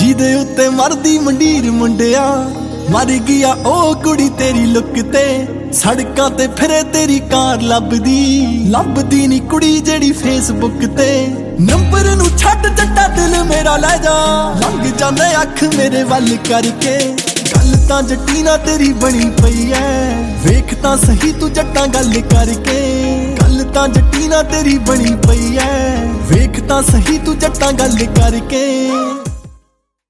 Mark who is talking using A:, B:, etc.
A: ਜਿਹਦੇ ਉੱਤੇ ਮਰਦੀ ਮੰਡੀਰ ਮੁੰਡਿਆ ਮਰ ਗਿਆ ਉਹ ਕੁੜੀ ਤੇਰੀ ਲੁੱਕ ਤੇ। ਸੜਕਾਂ ਤੇ ਫਿਰੇ ਤੇਰੀ ਕਾਰ ਲੱਭਦੀ ਨੀ ਕੁੜੀ ਜਿਹੜੀ ਫੇਸਬੁੱਕ ਤੇ। ਨੰਬਰ ਨੂੰ ਛੱਡ ਜੱਟਾ ਦਿਲ ਮੇਰਾ ਲੈ ਜਾ, ਲੰਘ ਜਾਂਦੇ ਅੱਖ ਮੇਰੇ ਵੱਲ ਕਰਕੇ। ਗੱਲ ਤਾਂ ਜੱਟੀ ਨਾਲ ਤੇਰੀ ਬਣੀ ਪਈ ਐ, ਵੇਖ ਤਾਂ ਸਹੀ ਤੂੰ ਜੱਟਾਂ ਗੱਲ ਕਰਕੇ। ਗੱਲ ਤਾਂ ਜੱਟੀ ਨਾਲ ਤੇਰੀ ਬਣੀ ਪਈ ਐ, ਵੇਖ ਤਾਂ ਸਹੀ ਤੂੰ ਜੱਟਾਂ ਗੱਲ ਕਰਕੇ।